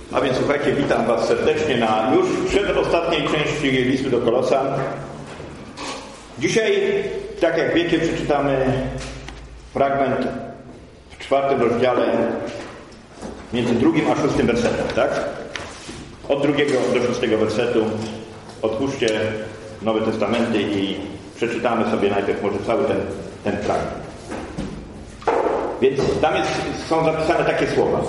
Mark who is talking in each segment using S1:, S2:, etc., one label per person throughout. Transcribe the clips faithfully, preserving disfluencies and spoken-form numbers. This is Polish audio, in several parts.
S1: A więc słuchajcie, witam Was serdecznie na już przedostatniej części listu do Kolosan. Dzisiaj, tak jak wiecie, przeczytamy fragment w czwartym rozdziale między drugim a szóstym wersetem, tak? Od drugiego do szóstego wersetu otwórzcie Nowe Testamenty i przeczytamy sobie najpierw może cały ten, ten fragment. Więc tam jest, są zapisane takie słowa.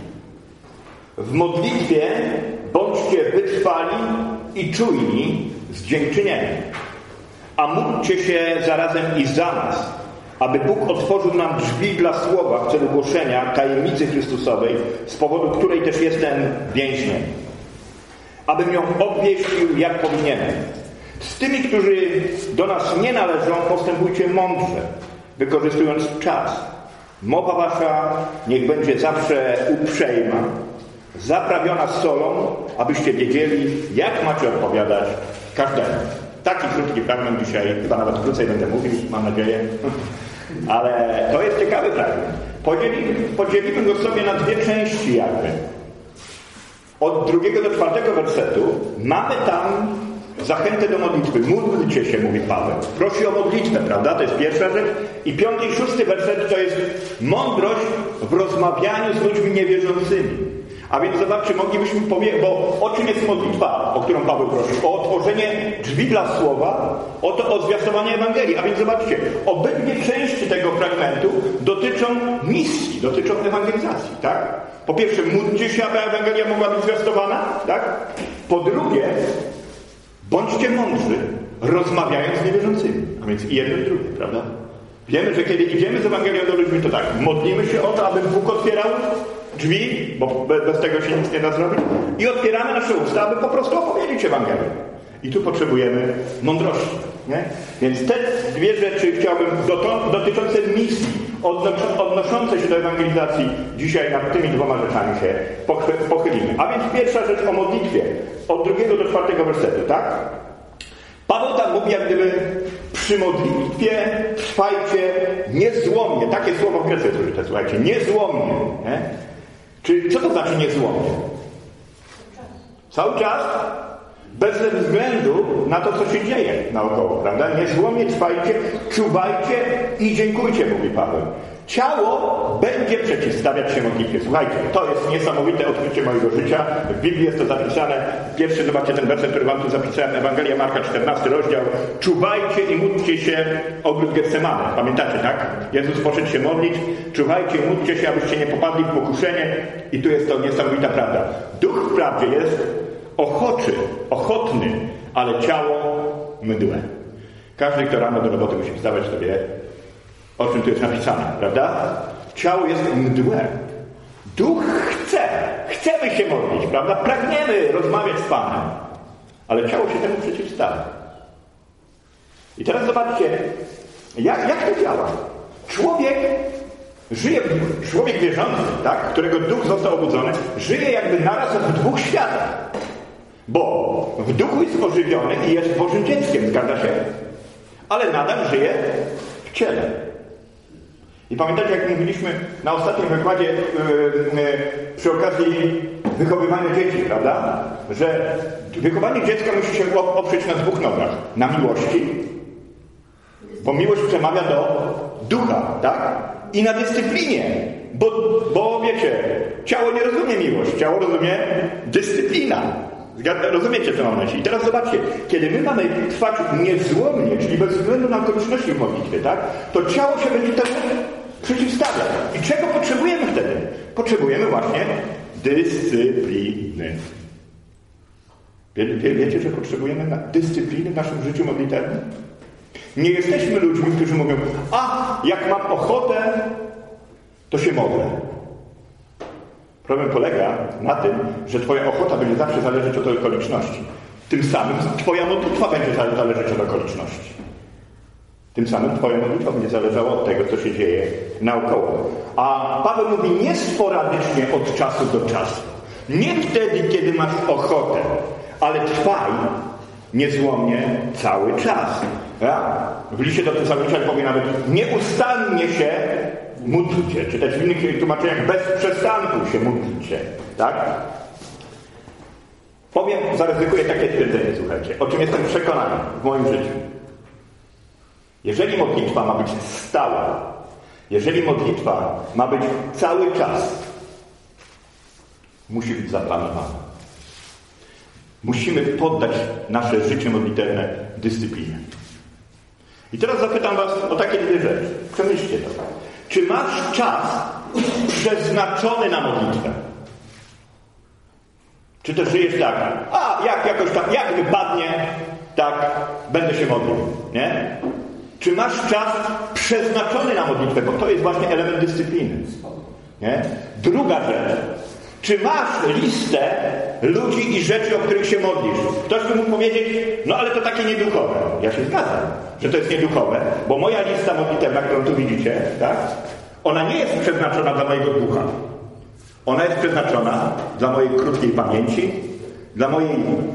S1: W modlitwie bądźcie wytrwali i czujni z dziękczynieniem, a módlcie się zarazem i za nas, aby Bóg otworzył nam drzwi dla słowa w celu głoszenia tajemnicy Chrystusowej, z powodu której też jestem więźniem, abym ją obwieścił jak powinienem. Z tymi, którzy do nas nie należą, postępujcie mądrze, wykorzystując czas. Mowa wasza niech będzie zawsze uprzejma, zaprawiona solą, abyście wiedzieli, jak macie odpowiadać każdemu. Taki krótki fragment dzisiaj, chyba nawet krócej będę mówił, mam nadzieję. Ale to jest ciekawy fragment. Podzielimy, podzielimy go sobie na dwie części jakby. Od drugiego do czwartego wersetu mamy tam zachętę do modlitwy. Módlcie się, mówi Paweł. Prosi o modlitwę, prawda? To jest pierwsza rzecz. I piąty i szósty werset to jest mądrość w rozmawianiu z ludźmi niewierzącymi. A więc zobaczcie, moglibyśmy powiedzieć, bo o czym jest modlitwa, o którą Paweł prosi? O otworzenie drzwi dla słowa, o to o zwiastowanie Ewangelii. A więc zobaczcie, obydwie części tego fragmentu dotyczą misji, dotyczą ewangelizacji, tak? Po pierwsze, módlcie się, aby Ewangelia mogła być zwiastowana, tak? Po drugie, bądźcie mądrzy, rozmawiając z niewierzącymi. A więc i jedno i drugie, prawda? Wiemy, że kiedy idziemy z Ewangelią do ludzi, to tak, modlimy się o to, aby Bóg otwierał drzwi, bo bez tego się nic nie da zrobić, i otwieramy nasze usta, aby po prostu opowiedzieć Ewangelię. I tu potrzebujemy mądrości, nie? Więc te dwie rzeczy chciałbym dotyczące misji, odnoszące się do ewangelizacji, dzisiaj nad tymi dwoma rzeczami się pochylimy. A więc pierwsza rzecz o modlitwie, od drugiego do czwartego wersetu, tak? Paweł tam mówi, jak gdyby przy modlitwie trwajcie niezłomnie. Takie słowo w Grece jest użyte, słuchajcie, niezłomnie. Nie? Czyli co to znaczy niezłomnie? Cały czas, bez względu na to, co się dzieje naokoło, prawda? Niezłomnie trwajcie, czuwajcie i dziękujcie, mówi Paweł. Ciało będzie przeciwstawiać się modlitwie. Słuchajcie, to jest niesamowite odkrycie mojego życia. W Biblii jest to zapisane. Pierwszy, zobaczcie ten werset, który wam tu zapisałem. Ewangelia Marka, czternasty rozdział. Czuwajcie i módlcie się, ogród Getsemane. Pamiętacie, tak? Jezus poszedł się modlić. Czuwajcie i módlcie się, abyście nie popadli w pokuszenie. I tu jest to niesamowita prawda. Duch wprawdzie jest ochoczy, ochotny, ale ciało mdłe. Każdy, kto rano do roboty musi wstawać, to wie, o czym tu jest napisane, prawda? Ciało jest mdłe. Duch chce, chcemy się modlić, prawda? Pragniemy rozmawiać z Panem, ale ciało się temu przeciwstawia. I teraz zobaczcie, jak, jak to działa. Człowiek żyje, człowiek wierzący, tak? Którego duch został obudzony, żyje jakby naraz w dwóch światach. Bo w duchu jest ożywiony i jest Bożym dzieckiem, zgadza się? Ale nadal żyje w ciele. I pamiętacie, jak mówiliśmy na ostatnim wykładzie yy, yy, przy okazji wychowywania dzieci, prawda? Że wychowanie dziecka musi się oprzeć na dwóch nogach. Na miłości, bo miłość przemawia do ducha, tak? I na dyscyplinie, bo, bo wiecie, ciało nie rozumie miłość, ciało rozumie dyscyplina. Rozumiecie, co mam na myśli? I teraz zobaczcie, kiedy my mamy trwać niezłomnie, czyli bez względu na okoliczności w modlitwie, tak? To ciało się będzie temu przeciwstawiać. I czego potrzebujemy wtedy? Potrzebujemy właśnie dyscypliny. Wie, wie, wiecie, że potrzebujemy na dyscypliny w naszym życiu modlitewnym? Nie jesteśmy ludźmi, którzy mówią, a jak mam ochotę, to się modlę. Problem polega na tym, że twoja ochota będzie zawsze zależeć od okoliczności. Tym samym twoja modlitwa będzie zależeć od okoliczności. Tym samym twoja modlitwa będzie zależała od tego, co się dzieje naokoło. A Paweł mówi nie sporadycznie od czasu do czasu. Nie wtedy, kiedy masz ochotę, ale trwaj niezłomnie cały czas. Ja, w liście do Tesaloniczan powie nawet nieustannie się módlcie. Czytać w innych tłumaczeniach bez przestanku się módlcie. Tak? Powiem, zaryzykuję takie twierdzenie, słuchajcie, o czym jestem przekonany w moim życiu. Jeżeli modlitwa ma być stała, jeżeli modlitwa ma być cały czas, musi być zaplanowana. Musimy poddać nasze życie modlitewne dyscyplinie. I teraz zapytam was o takie dwie rzeczy. Przemyślcie to. Czy masz czas przeznaczony na modlitwę? Czy też żyjesz tak, a jak jakoś tam, jak wypadnie, tak będę się modlił, nie? Czy masz czas przeznaczony na modlitwę? Bo to jest właśnie element dyscypliny, nie? Druga rzecz. Czy masz listę ludzi i rzeczy, o których się modlisz? Ktoś by mógł powiedzieć, no ale to takie nieduchowe. Ja się zgadzam, że to jest nieduchowe, bo moja lista modlitewna, którą tu widzicie, tak? Ona nie jest przeznaczona dla mojego ducha. Ona jest przeznaczona dla mojej krótkiej pamięci, dla mojej,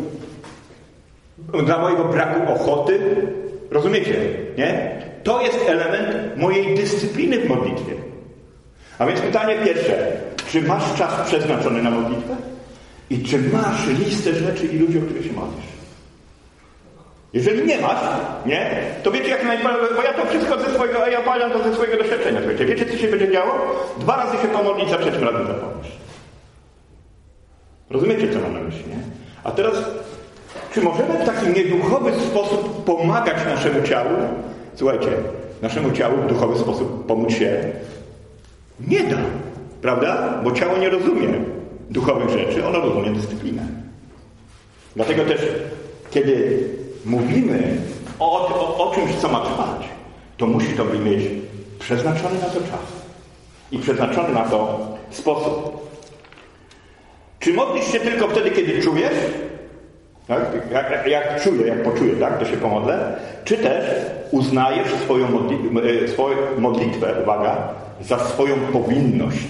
S1: dla mojego braku ochoty. Rozumiecie, nie? To jest element mojej dyscypliny w modlitwie. A więc pytanie pierwsze. Czy masz czas przeznaczony na modlitwę? I czy masz listę rzeczy i ludzi, o których się modlisz? Jeżeli nie masz, nie? To wiecie jak najbardziej, bo ja to wszystko ze swojego, ja opowiadam to ze swojego doświadczenia. Słuchajcie, wiecie co się będzie działo? Dwa razy się pomodlić, za trzecim razem zapomnisz. Rozumiecie, co mam na myśli, nie? A teraz, czy możemy w taki nieduchowy sposób pomagać naszemu ciału? Słuchajcie, naszemu ciału w duchowy sposób pomóc się nie da. Prawda? Bo ciało nie rozumie duchowych rzeczy, ono rozumie dyscyplinę. Dlatego też, kiedy mówimy o, o, o czymś, co ma trwać, to musi to mieć przeznaczony na to czas i przeznaczony na to sposób. Czy modlisz się tylko wtedy, kiedy czujesz? Tak? Jak, jak czuję, jak poczuję, tak? To się pomodlę. Czy też uznajesz swoją, modli- swoją modlitwę, uwaga, za swoją powinność?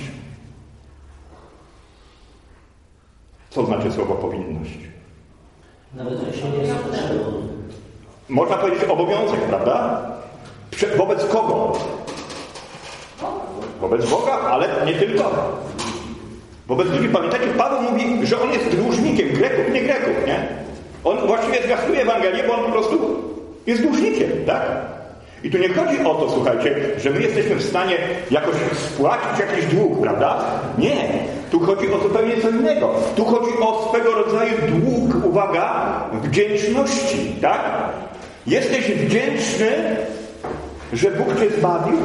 S1: Co znaczy słowo powinność?
S2: Nawet jeśli nie jest potrzebą.
S1: Można powiedzieć obowiązek, prawda? Prze- wobec kogo? Wobec Boga, ale nie tylko. Wobec ludzi. Pamiętacie, Paweł mówi, że on jest dłużnikiem Greków, nie Greków, nie? On właściwie zwiastuje Ewangelię, bo on po prostu jest dłużnikiem, tak? I tu nie chodzi o to, słuchajcie, że my jesteśmy w stanie jakoś spłacić jakiś dług, prawda? Nie. Tu chodzi o zupełnie co innego. Tu chodzi o swego rodzaju dług, uwaga, wdzięczności, tak? Jesteś wdzięczny, że Bóg cię zbawił?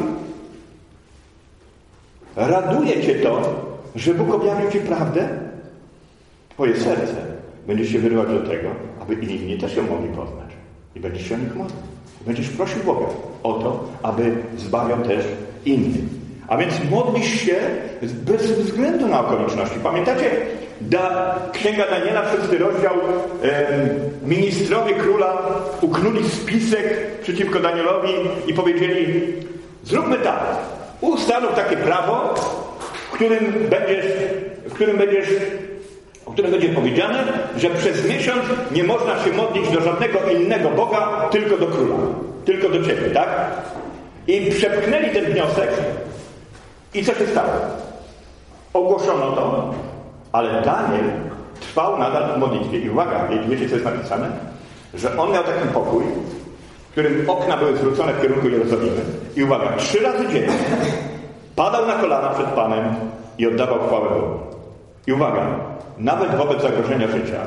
S1: Raduje cię to, że Bóg objawił ci prawdę? Twoje serce będzie się wyrywać do tego, aby inni też ją mogli poznać. I będziesz się o nich modlił. Będziesz prosił Boga o to, aby zbawiał też innych. A więc modlisz się bez względu na okoliczności. Pamiętacie, da, Księga Daniela, szósty rozdział, e, ministrowie króla uknuli spisek przeciwko Danielowi i powiedzieli, zróbmy tak, ustanów takie prawo, w którym będziesz, w którym będziesz o którym będzie powiedziane, że przez miesiąc nie można się modlić do żadnego innego Boga, tylko do króla. Tylko do ciebie, tak? I przepchnęli ten wniosek i co się stało? Ogłoszono to, ale Daniel trwał nadal w modlitwie. I uwaga, wiecie co jest napisane? Że on miał taki pokój, w którym okna były zwrócone w kierunku Jerozolimy. I uwaga, trzy razy dziennie padał na kolana przed Panem i oddawał chwałę Bogu. I uwaga, nawet wobec zagrożenia życia,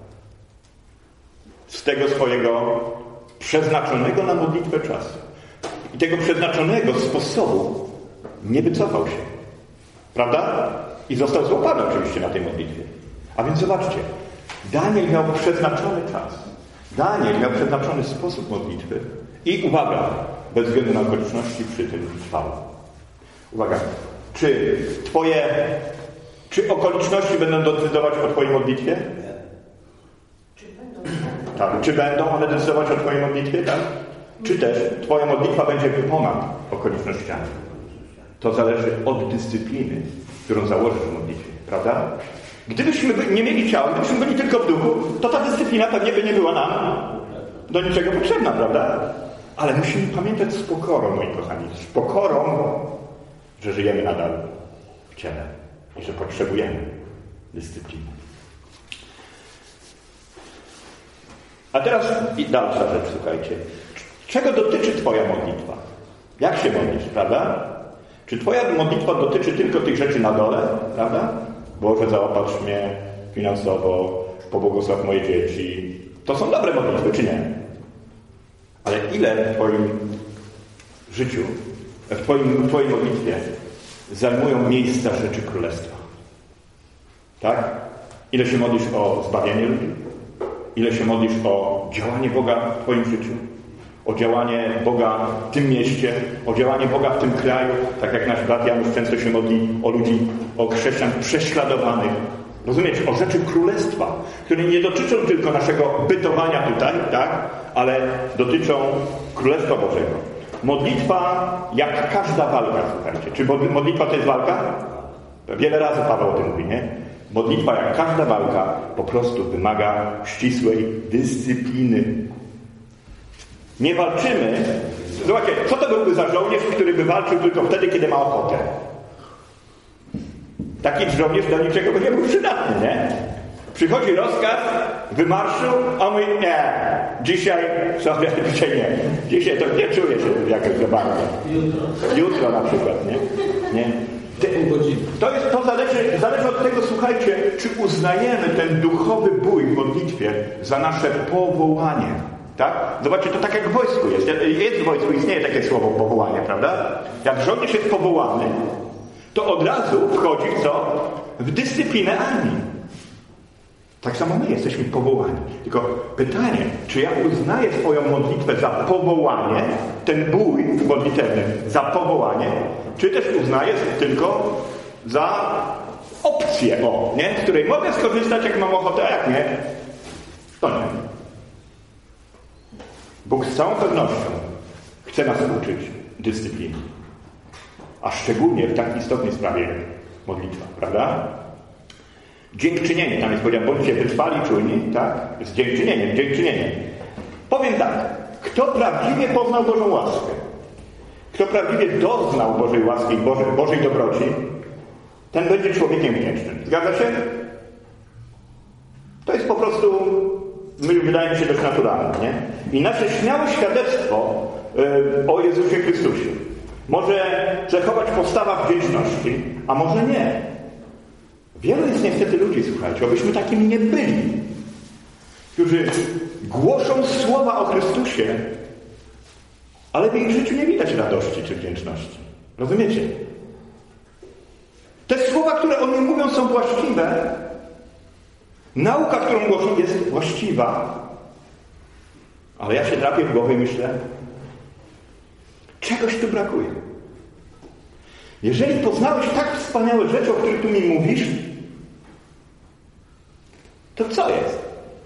S1: z tego swojego przeznaczonego na modlitwę czasu i tego przeznaczonego sposobu nie wycofał się. Prawda? I został złapany oczywiście na tej modlitwie. A więc zobaczcie, Daniel miał przeznaczony czas. Daniel miał przeznaczony sposób modlitwy i uwaga, bez względu na okoliczności przy tym trwał. Uwaga, czy twoje Czy okoliczności będą decydować o twojej modlitwie?
S3: Czy będą?
S1: Tak. Czy będą one decydować o twojej modlitwie? Tak. Czy też twoja modlitwa będzie ponad okolicznościami? To zależy od dyscypliny, którą założysz w modlitwie. Prawda? Gdybyśmy nie mieli ciała, gdybyśmy byli tylko w duchu, to ta dyscyplina pewnie by nie była nam do niczego potrzebna, prawda? Ale musimy pamiętać z pokorą, moi kochani, z pokorą, że żyjemy nadal w ciele. I że potrzebujemy dyscypliny. A teraz i dalsza rzecz, słuchajcie. Czego dotyczy twoja modlitwa? Jak się modlisz, prawda? Czy twoja modlitwa dotyczy tylko tych rzeczy na dole, prawda? Boże, zaopatrz mnie finansowo, pobłogosław moje dzieci. To są dobre modlitwy, czy nie? Ale ile w twoim życiu, w, twoim, w twojej modlitwie zajmują miejsca rzeczy królestwa? Tak? Ile się modlisz o zbawienie ludzi? Ile się modlisz o działanie Boga w twoim życiu? O działanie Boga w tym mieście, o działanie Boga w tym kraju, tak jak nasz brat Janusz często się modli o ludzi, o chrześcijan prześladowanych. Rozumiecie? O rzeczy królestwa, które nie dotyczą tylko naszego bytowania tutaj, tak? Ale dotyczą Królestwa Bożego. Modlitwa jak każda walka, słuchajcie. Czy modlitwa to jest walka? Wiele razy Paweł o tym mówi, nie? Modlitwa jak każda walka po prostu wymaga ścisłej dyscypliny. Nie walczymy. Zobaczcie, co to byłby za żołnierz, który by walczył tylko wtedy, kiedy ma ochotę? Taki żołnierz do niczego by nie był przydatny, nie? Przychodzi rozkaz, wymarszu, a on mówi, nie, dzisiaj, sobie, dzisiaj nie. Dzisiaj to nie czuję się jakoś za bardzo.
S2: Jutro.
S1: Jutro na przykład, nie? Nie. To, jest, to zależy, zależy od tego, słuchajcie, czy uznajemy ten duchowy bój w modlitwie za nasze powołanie. Tak? Zobaczcie, to tak jak w wojsku jest. Jest w wojsku, istnieje takie słowo powołanie, prawda? Jak żołnierz jest powołany, to od razu wchodzi w co? W dyscyplinę armii. Tak samo my jesteśmy powołani. Tylko pytanie, czy ja uznaję swoją modlitwę za powołanie, ten bój modlitewny za powołanie, czy też uznaję tylko za opcję, o, nie? Z której mogę skorzystać, jak mam ochotę, a jak nie, to nie. Bóg z całą pewnością chce nas uczyć dyscypliny. A szczególnie w tak istotnej sprawie modlitwa, prawda? Dziękczynienie, tam jest powiedziane, bądźcie wytrwali, czujni, tak? Z dziękczynieniem, dziękczynieniem. Powiem tak, kto prawdziwie poznał Bożą łaskę, kto prawdziwie doznał Bożej łaski i Bożej, Bożej dobroci, ten będzie człowiekiem wdzięcznym. Zgadza się? To jest po prostu, wydaje mi się, dość naturalne, nie? I nasze śmiałe świadectwo yy, o Jezusie Chrystusie może cechować postawa wdzięczności, a może nie. Wielu jest niestety ludzi, słuchajcie, abyśmy takimi nie byli, którzy głoszą słowa o Chrystusie, ale w ich życiu nie widać radości czy wdzięczności. Rozumiecie? Te słowa, które oni mówią, są właściwe. Nauka, którą głoszą, jest właściwa. Ale ja się drapię w głowę i myślę, czegoś tu brakuje. Jeżeli poznałeś tak wspaniałe rzeczy, o których tu mi mówisz, to co jest?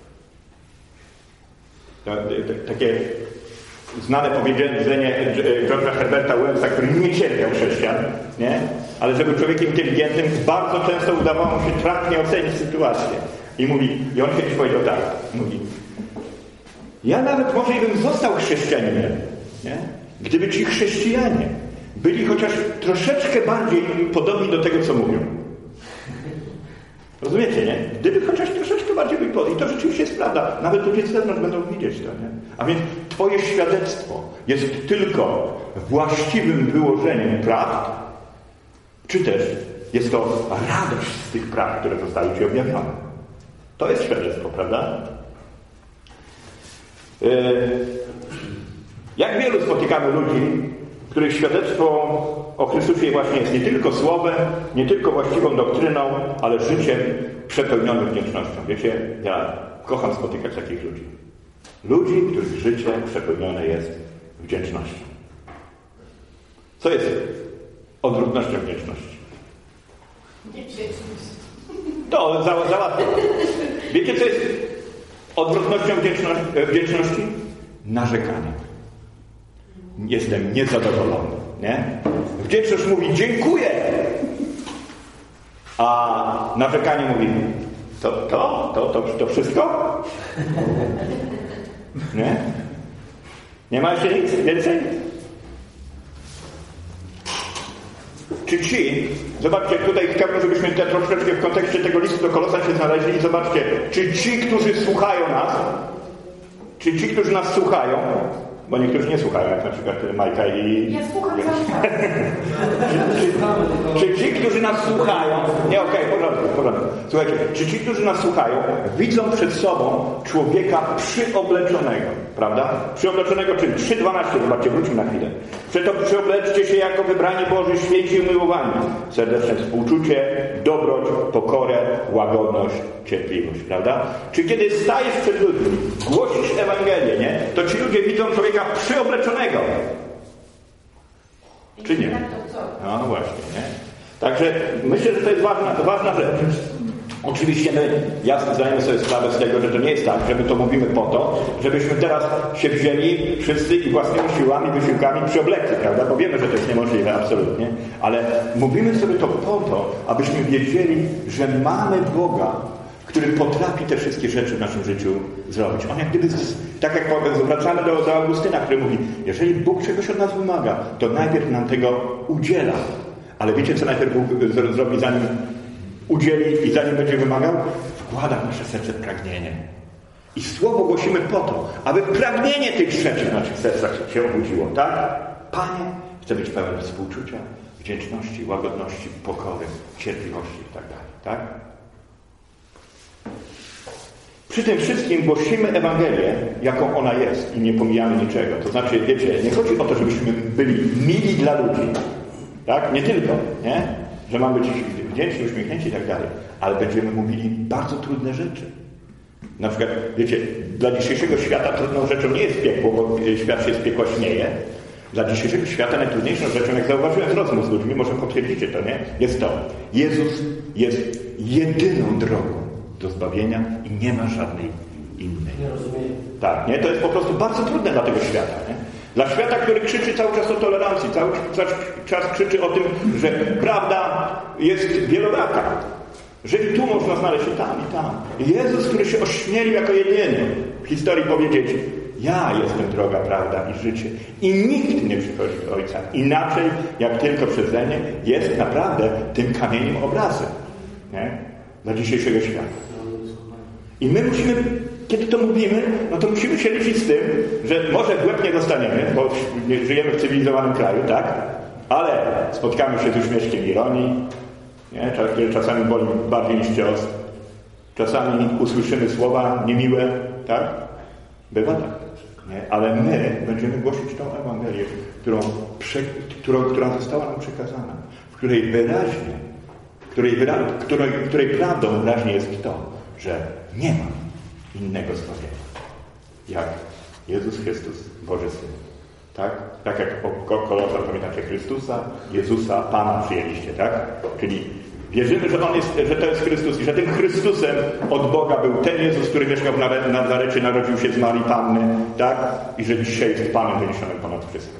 S1: To, to, takie znane powiedzenie George'a Herberta Wellsa, który nie cierpiał chrześcijan, nie? Ale żeby człowiekiem inteligentnym bardzo często udawało mu się trafnie ocenić sytuację. I mówi, i on kiedyś powiedział tak, mówi, ja nawet może i bym został chrześcijaninem, nie? Gdyby ci chrześcijanie byli chociaż troszeczkę bardziej podobni do tego, co mówią. Rozumiecie, nie? Gdyby chociaż troszeczkę bardziej byli podobni. I to rzeczywiście jest prawda. Nawet ludzie z zewnątrz będą widzieć to, nie? A więc twoje świadectwo jest tylko właściwym wyłożeniem prawd, czy też jest to radość z tych prawd, które zostały ci objawione. To jest świadectwo, prawda? Yy, jak wielu spotykamy ludzi, których świadectwo o Chrystusie właśnie jest nie tylko słowem, nie tylko właściwą doktryną, ale życiem przepełnionym wdzięcznością. Wiecie, ja kocham spotykać takich ludzi. Ludzi, których życie przepełnione jest wdzięcznością. Co jest odwrotnością wdzięczności?
S3: Niewdzięczność.
S1: To za, załatwię. Wiecie, co jest odwrotnością wdzięczności? wdzięczności? Narzekanie. Jestem niezadowolony. Nie? Wdzięczność mówi dziękuję, a narzekanie mówi to, to, to, to, to wszystko? Nie? Nie ma jeszcze nic więcej? Czy ci, zobaczcie, tutaj chciałbym, żebyśmy te troszeczkę w kontekście tego listu do Kolosan się znaleźli i zobaczcie, czy ci, którzy słuchają nas, Czy ci, którzy nas słuchają, bo niektórzy nie słuchają, jak na przykład Majka i...
S3: Ja słucham cały czas.
S1: Czy, czy ci, którzy nas słuchają... Nie, okej, okay, porządku, porządku. Słuchajcie, czy ci, którzy nas słuchają, widzą przed sobą człowieka przyobleczonego, prawda? Przyobleczonego czym? trzy dwanaście, zobaczcie, wróćmy na chwilę. Przeto przyobleczcie się jako wybrani Boży, święci i umiłowani. Serdeczne współczucie, dobroć, pokorę, łagodność, cierpliwość, prawda? Czy kiedy stajesz przed ludźmi, głosisz Ewangelię, nie? To ci ludzie widzą człowieka przyobleczonego. Czy nie? No, no właśnie, nie? Także myślę, że to jest ważna, ważna rzecz. Oczywiście my jasno zdajemy sobie sprawę z tego, że to nie jest tak, że my to mówimy po to, żebyśmy teraz się wzięli wszyscy i własnymi siłami, wysiłkami przyoblekli, prawda? Bo wiemy, że to jest niemożliwe, absolutnie. Ale mówimy sobie to po to, abyśmy wiedzieli, że mamy Boga, który potrafi te wszystkie rzeczy w naszym życiu zrobić. On jak gdyby, tak jak zwracamy do, do Augustyna, który mówi, jeżeli Bóg czegoś od nas wymaga, to najpierw nam tego udziela. Ale wiecie, co najpierw Bóg zrobi, zanim udzieli i zanim będzie wymagał? Wkłada w nasze serce pragnienie. I słowo głosimy po to, aby pragnienie tych rzeczy w naszych sercach się obudziło, tak? Panie, chcę być pełen współczucia, wdzięczności, łagodności, pokory, cierpliwości i tak dalej, tak? Przy tym wszystkim głosimy Ewangelię, jaką ona jest i nie pomijamy niczego. To znaczy, wiecie, nie chodzi o to, żebyśmy byli mili dla ludzi, tak? Nie tylko, nie? Że mamy być wdzięczni, uśmiechnięci i tak dalej, ale będziemy mówili bardzo trudne rzeczy. Na przykład, wiecie, dla dzisiejszego świata trudną rzeczą nie jest piekło, bo świat się z piekła śmieje. Dla dzisiejszego świata najtrudniejszą rzeczą, jak zauważyłem z rozmów z ludźmi, może potwierdzicie to, nie? Jest to, Jezus jest jedyną drogą do zbawienia i nie ma żadnej innej.
S2: Nie rozumiem.
S1: Tak, nie? To jest po prostu bardzo trudne dla tego świata, nie? Dla świata, który krzyczy cały czas o tolerancji, cały czas krzyczy o tym, że prawda jest wieloraka, że i tu można znaleźć i tam, i tam. Jezus, który się ośmielił jako jedyny w historii powiedzieć, ja jestem droga, prawda i życie. I nikt nie przychodzi do Ojca inaczej, jak tylko przeze mnie, jest naprawdę tym kamieniem obrazy, nie? Dla dzisiejszego świata. I my musimy, kiedy to mówimy, no to musimy się liczyć z tym, że może w łeb nie dostaniemy, bo żyjemy w cywilizowanym kraju, tak? Ale spotkamy się z uśmieszkiem ironii, nie? Który czasami boli bardziej niż cios. Czasami usłyszymy słowa niemiłe, tak? Bywa tak. Nie? Ale my będziemy głosić tą Ewangelię, którą, prze, którą, która została nam przekazana, w której wyraźnie, której, wyra, której, której prawdą wyraźnie jest to, że nie ma innego zbawienia, jak Jezus Chrystus, Boży Syn. Tak? Tak jak Kolosan, pamiętacie, Chrystusa, Jezusa, Pana przyjęliście, tak? Czyli wierzymy, że On jest, że to jest Chrystus i że tym Chrystusem od Boga był ten Jezus, który mieszkał w Nazarecie, narodził się z Marii Panny, tak? I że dzisiaj jest Panem wyniesionym ponad wszystko.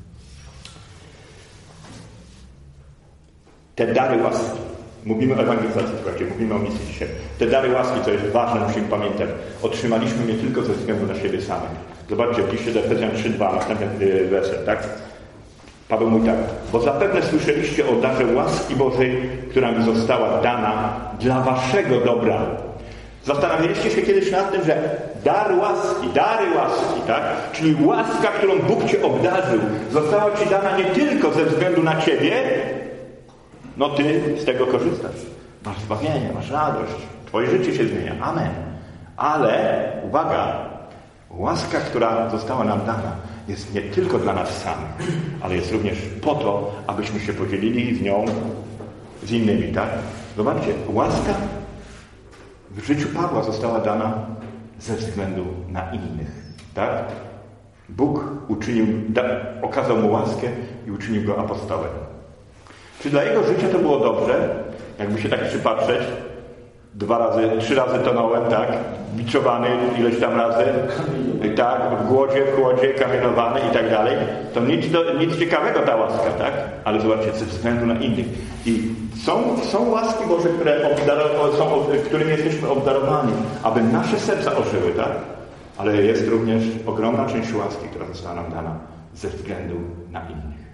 S1: Te dary łaski. Mówimy o ewangelizacji, słuchajcie, mówimy o misji dzisiaj. Te dary łaski, co jest ważne, musimy pamiętać. Otrzymaliśmy nie tylko ze względu na siebie samych. Zobaczcie, w liście do Efezjan trzy dwa, następny werset, tak? Paweł mówi tak. Bo zapewne słyszeliście o darze łaski Bożej, która mi została dana dla waszego dobra. Zastanawialiście się kiedyś nad tym, że dar łaski, dary łaski, tak? Czyli łaska, którą Bóg cię obdarzył, została ci dana nie tylko ze względu na ciebie, no ty z tego korzystasz. Masz zbawienie, masz radość. Twoje życie się zmienia. Amen. Ale, uwaga, łaska, która została nam dana, jest nie tylko dla nas samych, ale jest również po to, abyśmy się podzielili z nią z innymi, tak? Zobaczcie, łaska w życiu Pawła została dana ze względu na innych, tak? Bóg uczynił, da, okazał mu łaskę i uczynił go apostołem. Czy dla jego życia to było dobrze? Jakby się tak przypatrzeć, dwa razy, trzy razy tonąłem, tak? Biczowany ileś tam razy, tak? W głodzie, w chłodzie, kamienowany i tak dalej. To nic, do, nic ciekawego ta łaska, tak? Ale zobaczcie, ze względu na innych. I są, są łaski Boże, które obdaro- są, którymi jesteśmy obdarowani, aby nasze serca ożyły, tak? Ale jest również ogromna część łaski, która została nam dana ze względu na innych.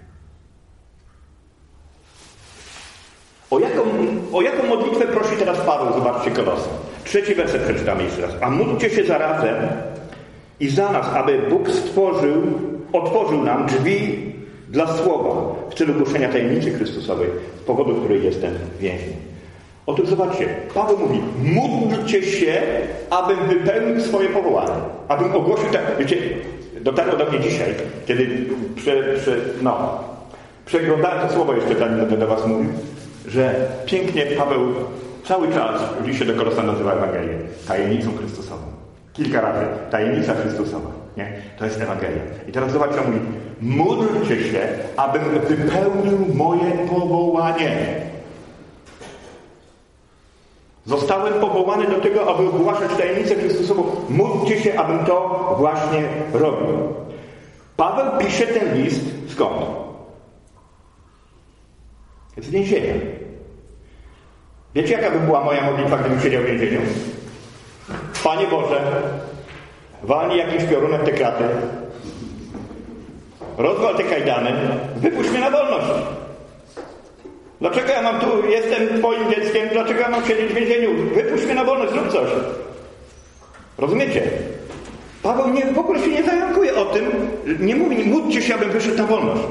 S1: O jaką, o jaką modlitwę prosi teraz Paweł? Zobaczcie Kolosan. Trzeci werset przeczytamy jeszcze raz. A módlcie się zarazem, i za nas, aby Bóg stworzył, otworzył nam drzwi dla słowa w celu głoszenia tajemnicy Chrystusowej, z powodu której jestem więźniem. Otóż zobaczcie, Paweł mówi, módlcie się, abym wypełnił swoje powołanie, abym ogłosił tak, wiecie, dotarło do mnie dzisiaj, kiedy prze, prze, no, przeglądałem to słowo jeszcze, zanim będę do was mówił, że pięknie Paweł cały czas w liście do Kolosan nazywa Ewangelię tajemnicą Chrystusową. Kilka razy. Tajemnica Chrystusowa. Nie? To jest Ewangelia. I teraz zobaczcie, on mówi, módlcie się, abym wypełnił moje powołanie. Zostałem powołany do tego, aby ogłaszać tajemnicę Chrystusową. Módlcie się, abym to właśnie robił. Paweł pisze ten list skąd? Z więzienia. Wiecie, jaka by była moja modlitwa, gdybym siedział w więzieniu? Panie Boże, walnij jakimś piorunem te kraty, rozwal te kajdany, wypuść mnie na wolność. Dlaczego ja mam tu, jestem twoim dzieckiem, dlaczego ja mam siedzieć w więzieniu? Wypuść mnie na wolność, zrób coś. Rozumiecie? Paweł nie, w ogóle się nie zająkuje o tym, nie mówi, módlcie się, abym wyszedł na wolność.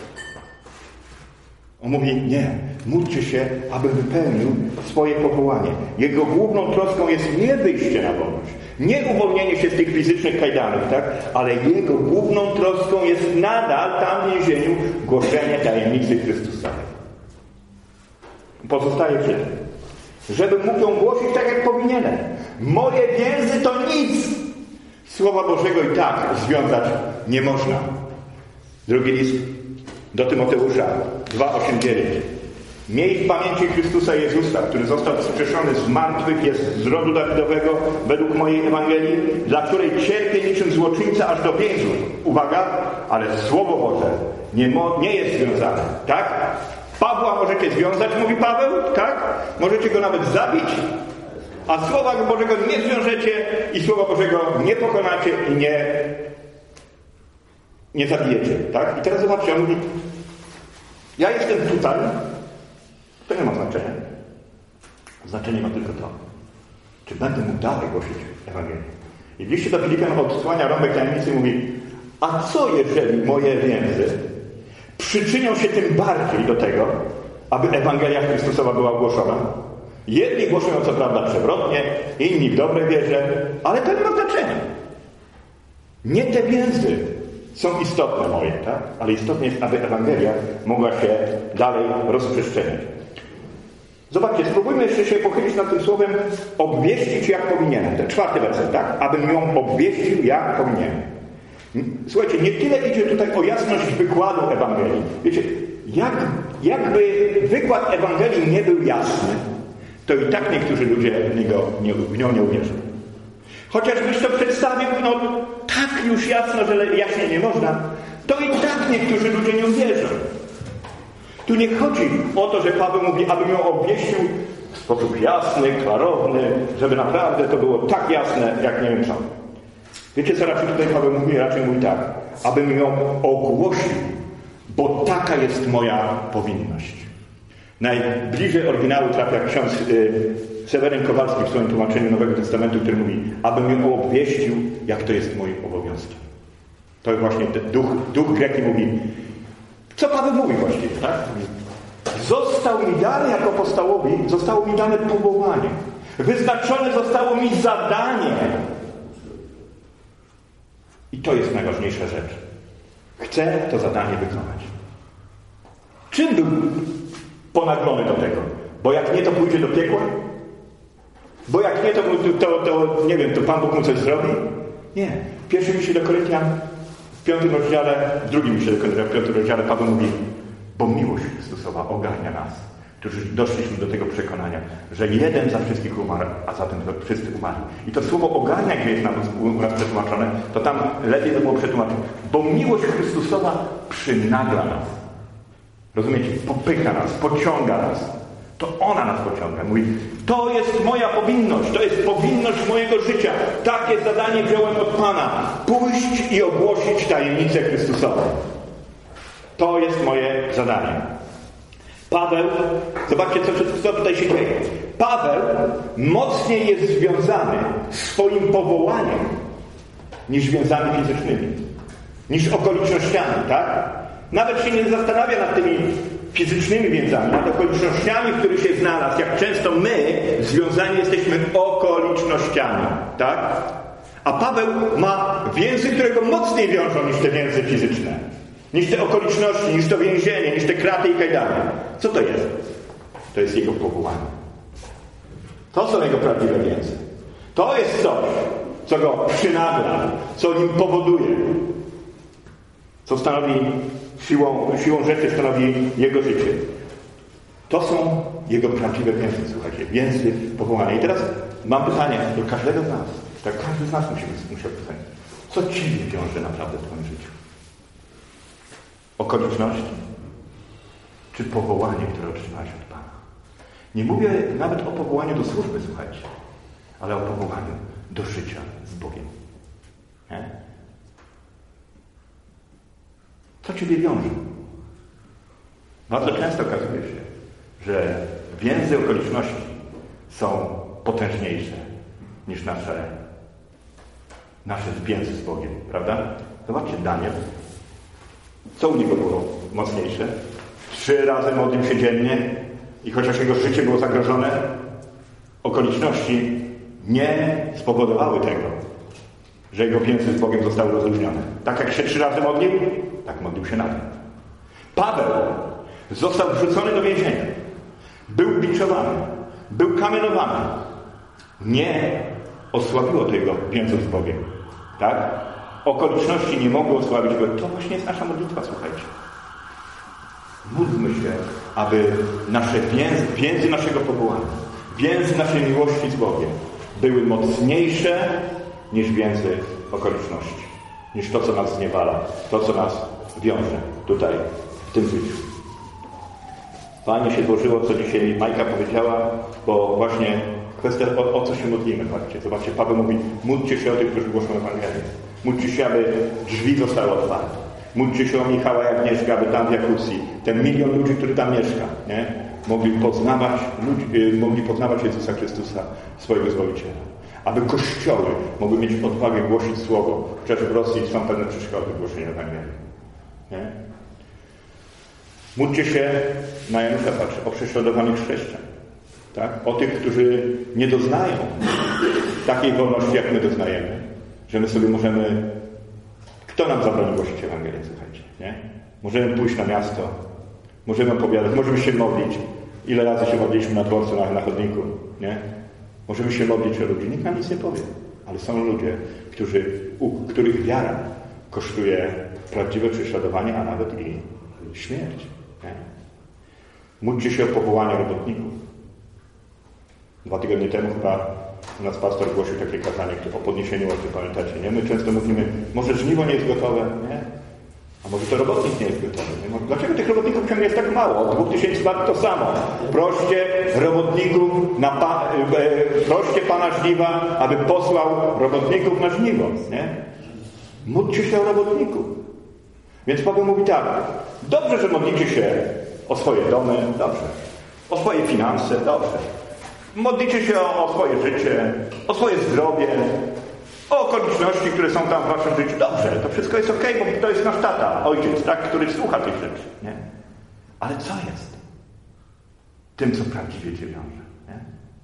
S1: On mówi, nie, módlcie się, aby wypełnił swoje powołanie. Jego główną troską jest nie wyjście na wolność, nie uwolnienie się z tych fizycznych kajdanów, tak? Ale jego główną troską jest nadal tam w więzieniu głoszenie tajemnicy Chrystusowej. Pozostaje przy tym, żeby mógł ją głosić tak, jak powinienem. Moje więzy to nic. Słowa Bożego i tak związać nie można. Drugi list do Tymoteusza dwa, osiem, dziewięć. Miej w pamięci Chrystusa Jezusa, który został wskrzeszony z martwych, jest z rodu Dawidowego według mojej Ewangelii, dla której cierpię niczym złoczyńca aż do więzów. Uwaga, ale Słowo Boże nie, mo- nie jest związane. Tak? Pawła możecie związać, mówi Paweł, tak? Możecie go nawet zabić, a Słowa Bożego nie zwiążecie i Słowa Bożego nie pokonacie i nie, nie zabijecie, tak? I teraz zobaczcie, on mówi, ja jestem tutaj, to nie ma znaczenia. Znaczenie ma tylko to, czy będę mógł dalej głosić Ewangelię. I w liście do Filipian odsłania rąbek tajemnicy i mówi, a co jeżeli moje więzy przyczynią się tym bardziej do tego, aby Ewangelia Chrystusowa była głoszona? Jedni głoszą co prawda przewrotnie, inni w dobrej wierze, ale to nie ma znaczenia. Nie te więzy są istotne moje, tak? Ale istotne jest, aby Ewangelia mogła się dalej rozprzestrzeniać. Zobaczcie, spróbujmy jeszcze się pochylić nad tym słowem obwieścić jak powinienem. Ten czwarty werset, tak? Abym ją obwieścił jak powinienem. Słuchajcie, nie tyle idzie tutaj o jasność wykładu Ewangelii. Wiecie, jak, jakby wykład Ewangelii nie był jasny, to i tak niektórzy ludzie w, niego, nie, w nią nie uwierzą. Chociażbyś to przedstawił, no tak już jasno, że jaśnie nie można, to i tak niektórzy ludzie nie uwierzą. Tu nie chodzi o to, że Paweł mówi, abym ją obwieścił w sposób jasny, klarowny, żeby naprawdę to było tak jasne, jak nie wiem co. Wiecie, co raczej tutaj Paweł mówi? Raczej mówi tak, abym ją ogłosił, bo taka jest moja powinność. Najbliżej oryginału trafia ksiądz yy, Seweryn Kowalski w swoim tłumaczeniu Nowego Testamentu, który mówi, abym ją obwieścił, jak to jest moim obowiązkiem. To właśnie ten duch, duch greki mówi, co Paweł mówi właściwie, tak? Został mi dany jako apostołowi, zostało mi dane powołanie. Wyznaczone zostało mi zadanie. I to jest najważniejsza rzecz. Chcę to zadanie wykonać. Czym był ponaglony do tego? Bo jak nie, to pójdzie do piekła? Bo jak nie, to, to, to nie wiem, to Pan Bóg mu coś zrobi? Nie. W pierwszym liście do Koryntian, w piątym rozdziale, w drugim liście do Koryntian, w piątym rozdziale Paweł mówi, bo miłość Chrystusowa ogarnia nas, którzy doszliśmy do tego przekonania, że jeden za wszystkich umarł, a zatem wszyscy umarli. I to słowo ogarnia, gdzie jest nam u nas przetłumaczone, to tam lepiej by było przetłumaczone. Bo miłość Chrystusowa przynagla nas. Rozumiecie? Popycha nas, pociąga nas. To ona nas pociąga. Mówi, to jest moja powinność, to jest powinność mojego życia. Takie zadanie wziąłem od Pana. Pójść i ogłosić tajemnicę Chrystusową. To jest moje zadanie. Paweł, zobaczcie, co, co tutaj się dzieje. Paweł mocniej jest związany swoim powołaniem niż więzami fizycznymi, niż okolicznościami, tak? Nawet się nie zastanawia nad tymi fizycznymi więzami, nad okolicznościami, w których się znalazł. Jak często my związani jesteśmy okolicznościami, tak? A Paweł ma więzy, które go mocniej wiążą niż te więzy fizyczne. Niż te okoliczności, niż to więzienie, niż te kraty i kajdany. Co to jest? To jest jego powołanie. To są jego prawdziwe więzy. To jest coś, co go przynagla, co nim powoduje, co stanowi siłą, siłą rzeczy stanowi jego życie. To są jego prawdziwe więzy, słuchajcie, więzy powołania. I teraz mam pytanie do każdego z nas. Tak każdy z nas musi musiał pytać. Co Ciebie wiąże naprawdę w Twoim życiu? Okoliczności? Czy powołanie, które otrzymałeś od Pana? Nie mówię nawet o powołaniu do służby, słuchajcie, ale o powołaniu do życia z Bogiem. Nie? Co Ciebie wiąże? Bardzo często okazuje się, że więzy okoliczności są potężniejsze niż nasze, nasze więzy z Bogiem, prawda? Zobaczcie, Daniel. Co u niego było mocniejsze? Trzy razy modlił się dziennie i chociaż jego życie było zagrożone, okoliczności nie spowodowały tego, że jego więzy z Bogiem zostały rozluźnione. Tak jak się trzy razy modlił, tak modlił się nadal. Paweł został wrzucony do więzienia. Był biczowany. Był kamienowany. Nie osłabiło to jego więzów z Bogiem. Tak? Okoliczności nie mogły osłabić go. To właśnie jest nasza modlitwa, słuchajcie. Módlmy się, aby nasze więzy, więzy naszego powołania, więzy naszej miłości z Bogiem były mocniejsze niż więzy okoliczności. Niż to, co nas zniewala, to, co nas wiąże tutaj, w tym życiu. Fajnie się złożyło, co dzisiaj Majka powiedziała, bo właśnie kwestia, o, o co się modlimy. Patrzcie, zobaczcie, Paweł mówi, módlcie się o tych, którzy głoszą Ewangelię. Módlcie się, aby drzwi zostały otwarte. Módlcie się o Michała i Agnieszkę, aby tam w Jakucji, ten milion ludzi, który tam mieszka, nie? Mogli poznawać, ludzi, mogli poznawać Jezusa Chrystusa, swojego Zbawiciela. Aby kościoły mogły mieć odwagę głosić Słowo. Chociaż w Rosji są pewne przeszkody w głoszeniu Ewangelii. Nie? Módlcie się na Janusza, patrz, o prześladowanych chrześcijan. Tak? O tych, którzy nie doznają takiej wolności, jak my doznajemy. Że my sobie możemy... Kto nam zabroni głosić Ewangelię, słuchajcie? Nie? Możemy pójść na miasto. Możemy opowiadać. Możemy się modlić. Ile razy się modliliśmy na dworcu, na, na chodniku. Nie? Możemy się modlić o ludzi. Nikt nam nic nie powie. Ale są ludzie, którzy, u których wiara kosztuje prawdziwe prześladowanie, a nawet i śmierć. Nie? Módlcie się o powołanie robotników. Dwa tygodnie temu chyba u nas pastor głosił takie kazanie o podniesieniu łapy, pamiętacie, nie? My często mówimy, może żniwo nie jest gotowe, nie? A może to robotnik nie jest gotowy, nie? Dlaczego tych robotników ciągle jest tak mało? Od dwóch tysięcy lat to samo. Proście robotników, na pa, e, proście Pana żniwa, aby posłał robotników na żniwo, nie? Módlcie się o robotników. Więc Paweł mówi tak, dobrze, że modlicie się o swoje domy, dobrze. O swoje finanse, dobrze. Modlicie się o, o swoje życie, o swoje zdrowie, o okoliczności, które są tam w waszym życiu. Dobrze, to wszystko jest okej, okay, bo to jest nasz tata, ojciec, tak, który słucha tych rzeczy. Nie? Ale co jest tym, co prawdziwie cię wiąże? Nie?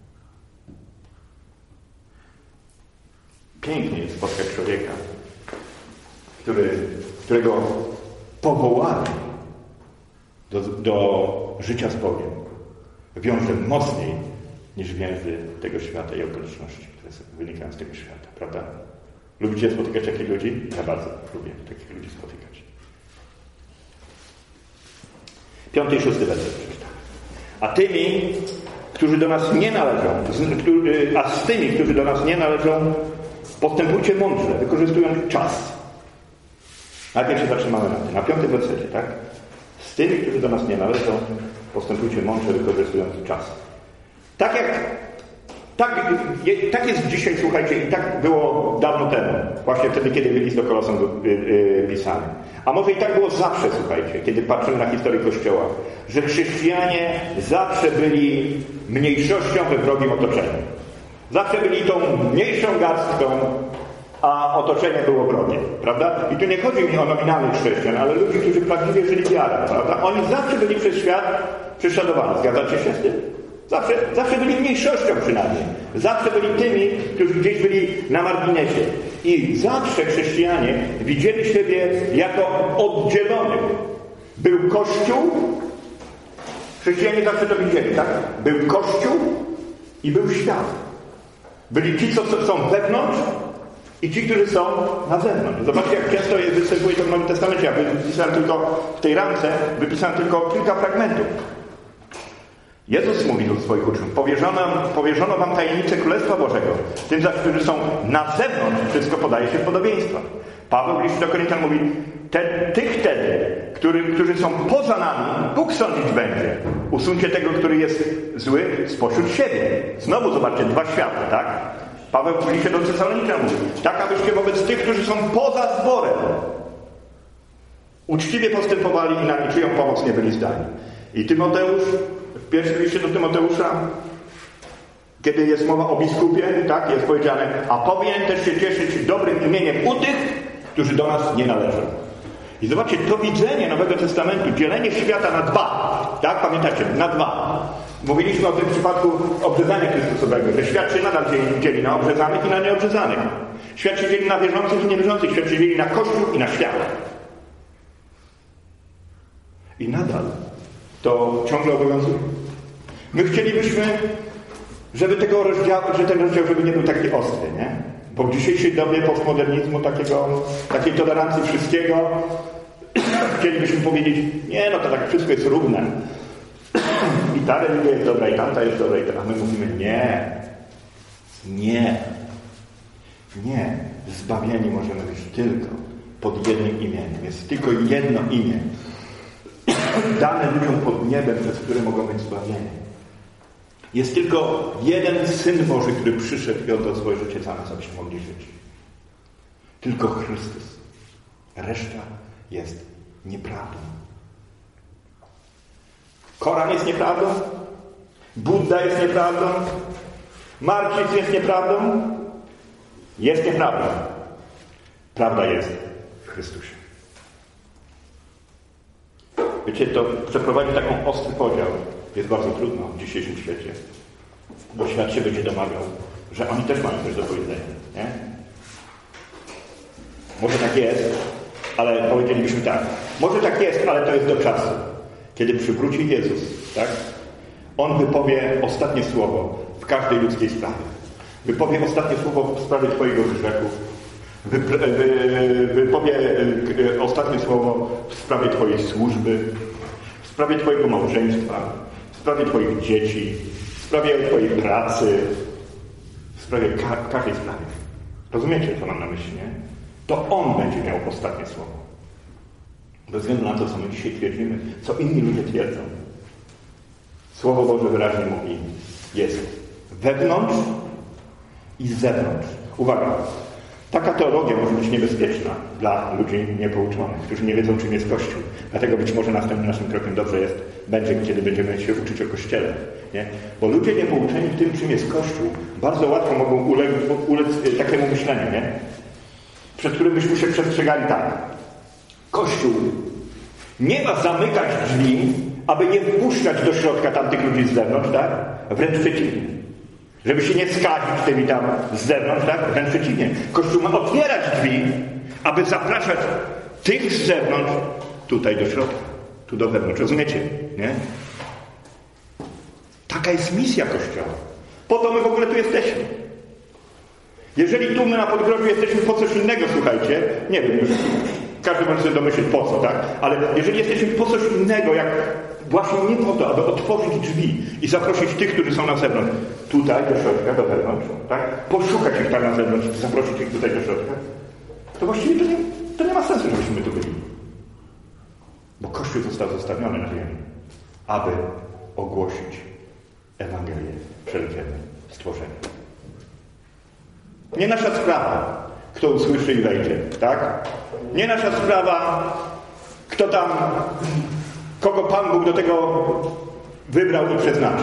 S1: Pięknie jest spotkać człowieka, który, którego powołanie do, do życia z Bogiem wiąże mocniej niż więzy tego świata i okoliczności, które wynikają z tego świata, prawda? Lubicie spotykać takich ludzi? Ja bardzo lubię takich ludzi spotykać. Piąty i szósty werset przeczytam. A tymi, którzy do nas nie należą, a z tymi, którzy do nas nie należą, postępujcie mądrze, wykorzystując czas. Najpierw się zatrzymamy na tym, na piątym wersecie, tak? Z tymi, którzy do nas nie należą, postępujcie mądrze, wykorzystując czas. Tak jak tak, je, tak jest dzisiaj, słuchajcie, i tak było dawno temu, właśnie wtedy, kiedy list do Kolosan był y, y, pisany. A może i tak było zawsze, słuchajcie, kiedy patrzymy na historię Kościoła, że chrześcijanie zawsze byli mniejszością we wrogim otoczeniu. Zawsze byli tą mniejszą garstką, a otoczenie było wrogie, prawda? I tu nie chodzi mi o nominalnych chrześcijan, ale ludzi, którzy prawdziwie żyli wiarą, prawda? Oni zawsze byli przez świat prześladowani. Zgadzacie się z tym? Zawsze, zawsze byli mniejszością przynajmniej. Zawsze byli tymi, którzy gdzieś byli na marginesie. I zawsze chrześcijanie widzieli siebie jako oddzielonych. Był Kościół, chrześcijanie zawsze to widzieli, tak? Był Kościół i był świat. Byli ci, co są wewnątrz i ci, którzy są na zewnątrz. Zobaczcie, jak często jest, występuje to w Nowym Testamencie. Ja wypisałem tylko w tej ramce, wypisałem tylko kilka fragmentów. Jezus mówił do swoich uczniów: powierzono, powierzono wam tajemnicę Królestwa Bożego. Tym zaś, którzy są na zewnątrz, wszystko podaje się w podobieństwach. Paweł w liście do Koryntian mówi: te, tych wtedy, który, którzy są poza nami, Bóg sądzić będzie. Usuńcie tego, który jest zły, spośród siebie. Znowu zobaczcie, dwa światy, tak? Paweł w liście do Tesaloniczan mówi: tak abyście wobec tych, którzy są poza zborem, uczciwie postępowali i na niczyją pomoc nie byli zdani. I Tymoteusz, w pierwszym liście do Tymoteusza, kiedy jest mowa o biskupie, tak, jest powiedziane: a powinien też się cieszyć dobrym imieniem u tych, którzy do nas nie należą. I zobaczcie, to widzenie Nowego Testamentu, dzielenie świata na dwa, tak, pamiętacie, na dwa. Mówiliśmy o tym w przypadku obrzezania Chrystusowego, że świat się nadal dzieli na obrzezanych i na nieobrzezanych. Świat się dzieli na wierzących i niewierzących, świat się dzieli na Kościół i na świat. I nadal to ciągle obowiązuje. My chcielibyśmy, żeby tego rozdziału, że ten rozdział żeby nie był taki ostry, nie? Bo w dzisiejszej dobie postmodernizmu, takiego, takiej tolerancji wszystkiego, chcielibyśmy powiedzieć: nie, no to tak wszystko jest równe. I ta religia jest dobra, i tamta jest dobra, i ta. A my mówimy: nie, nie, nie. Zbawieni możemy być tylko pod jednym imieniem. Jest tylko jedno imię dane ludziom pod niebem, przez które mogą być zbawieni. Jest tylko jeden Syn Boży, który przyszedł i oddał swoje życie za nas, abyśmy mogli żyć. Tylko Chrystus. Reszta jest nieprawdą. Koran jest nieprawdą. Budda jest nieprawdą. Marksizm jest nieprawdą. Jest nieprawdą. Prawda jest w Chrystusie. Wiecie, to przeprowadzić taką ostry podział jest bardzo trudno w dzisiejszym świecie. Bo świat się będzie domagał, że oni też mają coś do powiedzenia. Nie? Może tak jest, ale powiedzielibyśmy tak. Może tak jest, ale to jest do czasu. Kiedy przywróci Jezus, tak? On wypowie ostatnie słowo w każdej ludzkiej sprawie. Wypowie ostatnie słowo w sprawie twojego grzechu. Wy, wy, wypowie ostatnie słowo w sprawie twojej służby, w sprawie twojego małżeństwa, w sprawie twoich dzieci, w sprawie twojej pracy, w sprawie ka- każdej sprawie. Rozumiecie, co mam na myśli, nie? To On będzie miał ostatnie słowo. Bez względu na to, co my dzisiaj twierdzimy, co inni ludzie twierdzą. Słowo Boże wyraźnie mówi: jest wewnątrz i z zewnątrz. Uwaga! Taka teologia może być niebezpieczna dla ludzi niepouczonych, którzy nie wiedzą, czym jest Kościół. Dlatego być może następnym naszym krokiem dobrze jest, będzie, kiedy będziemy się uczyć o Kościele. Nie? Bo ludzie niepouczeni w tym, czym jest Kościół, bardzo łatwo mogą ulec, ulec takiemu myśleniu, nie? Przed którym byśmy się przestrzegali tak. Kościół nie ma zamykać drzwi, aby nie wpuszczać do środka tamtych ludzi z zewnątrz, tak? Wręcz przeciwnie. Żeby się nie skazić tymi tam z zewnątrz, tak? Wręcz przeciwnie. Kościół ma otwierać drzwi, aby zapraszać tych z zewnątrz tutaj do środka, tu do wewnątrz. Rozumiecie? Nie? Taka jest misja Kościoła. Po to my w ogóle tu jesteśmy. Jeżeli tu my na Podgrodziu jesteśmy po coś innego, słuchajcie, nie wiem, już każdy może sobie domyślić po co, tak? Ale jeżeli jesteśmy po coś innego, jak właśnie nie po to, aby otworzyć drzwi i zaprosić tych, którzy są na zewnątrz, tutaj do środka, do wewnątrz, tak? Poszukać ich tam na zewnątrz, zaprosić ich tutaj do środka, to właściwie to nie, to nie ma sensu, żebyśmy tu byli. Bo Kościół został zostawiony na ziemi, aby ogłosić Ewangelię wszelkiemu stworzeniu. Nie nasza sprawa, kto usłyszy i wejdzie, tak? Nie nasza sprawa, kto tam, kogo Pan Bóg do tego wybrał i przeznaczył.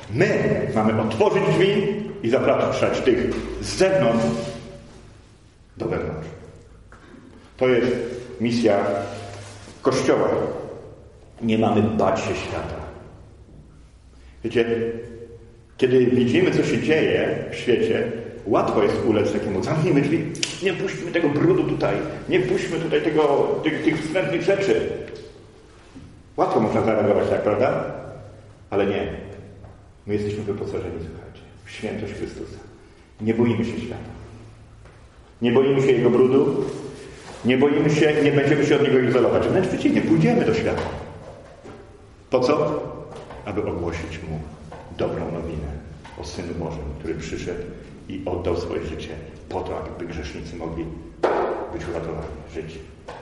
S1: My mamy otworzyć drzwi i zapraszać tych z zewnątrz do wewnątrz. To jest misja Kościoła. Nie mamy bać się świata. Wiecie, kiedy widzimy, co się dzieje w świecie, łatwo jest ulec takiemu, zamknijmy drzwi, nie puśćmy tego brudu tutaj, nie puśćmy tutaj tego, tych, tych wstrętnych rzeczy. Łatwo można zareagować tak, prawda? Ale nie. My jesteśmy wyposażeni, słuchajcie, w świętość Chrystusa. Nie boimy się świata. Nie boimy się Jego brudu. Nie boimy się, nie będziemy się od Niego izolować. Wręcz przeciwnie, pójdziemy do świata. Po co? Aby ogłosić Mu dobrą nowinę o Synu Bożym, który przyszedł i oddał swoje życie po to, aby grzesznicy mogli być uratowani, żyć.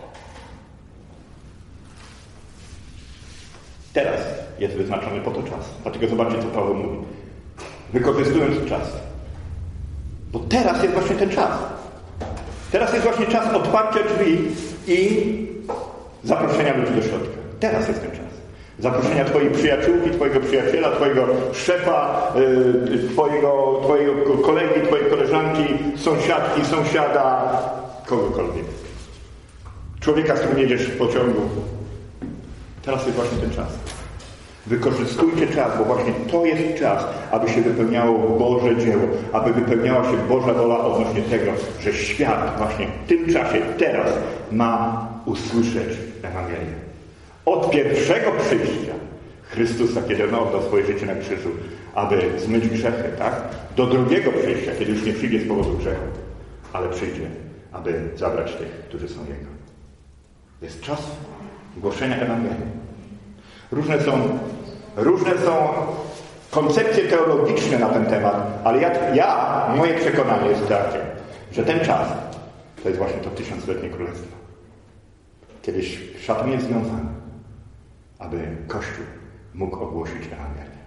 S1: Teraz jest wyznaczony po to czas. Dlatego zobaczcie, co Paweł mówi. Wykorzystując czas. Bo teraz jest właśnie ten czas. Teraz jest właśnie czas otwarcia drzwi i zaproszenia ludzi do środka. Teraz jest ten czas. Zaproszenia Twojej przyjaciółki, Twojego przyjaciela, Twojego szefa, yy, twojego, twojego kolegi, Twojej koleżanki, sąsiadki, sąsiada, kogokolwiek. Człowieka, z którym jedziesz w pociągu. Teraz jest właśnie ten czas. Wykorzystujcie czas, bo właśnie to jest czas, aby się wypełniało Boże dzieło, aby wypełniała się Boża wola odnośnie tego, że świat właśnie w tym czasie, teraz ma usłyszeć Ewangelię. Od pierwszego przyjścia Chrystusa, kiedy On oddał swoje życie na krzyżu, aby zmyć grzechy, tak? Do drugiego przyjścia, kiedy już nie przyjdzie z powodu grzechu, ale przyjdzie, aby zabrać tych, którzy są Jego. Jest czas głoszenia Ewangelii. Różne są, różne są koncepcje teologiczne na ten temat, ale ja, ja moje przekonanie jest takie, że ten czas to jest właśnie to tysiącletnie królestwo. Kiedyś szatan jest związany, aby Kościół mógł ogłosić Ewangelię.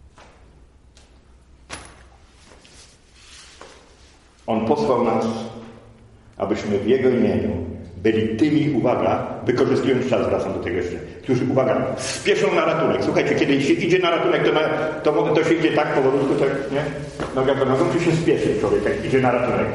S1: On posłał nas, abyśmy w Jego imieniu byli tymi, uwaga, wykorzystując czas, wracam do tego jeszcze, którzy, uwaga, spieszą na ratunek. Słuchajcie, kiedy się idzie na ratunek, to, na, to, to się idzie tak powolutku, tak, nie? Noga to nogą, czy się spieszy człowiek, jak idzie na ratunek?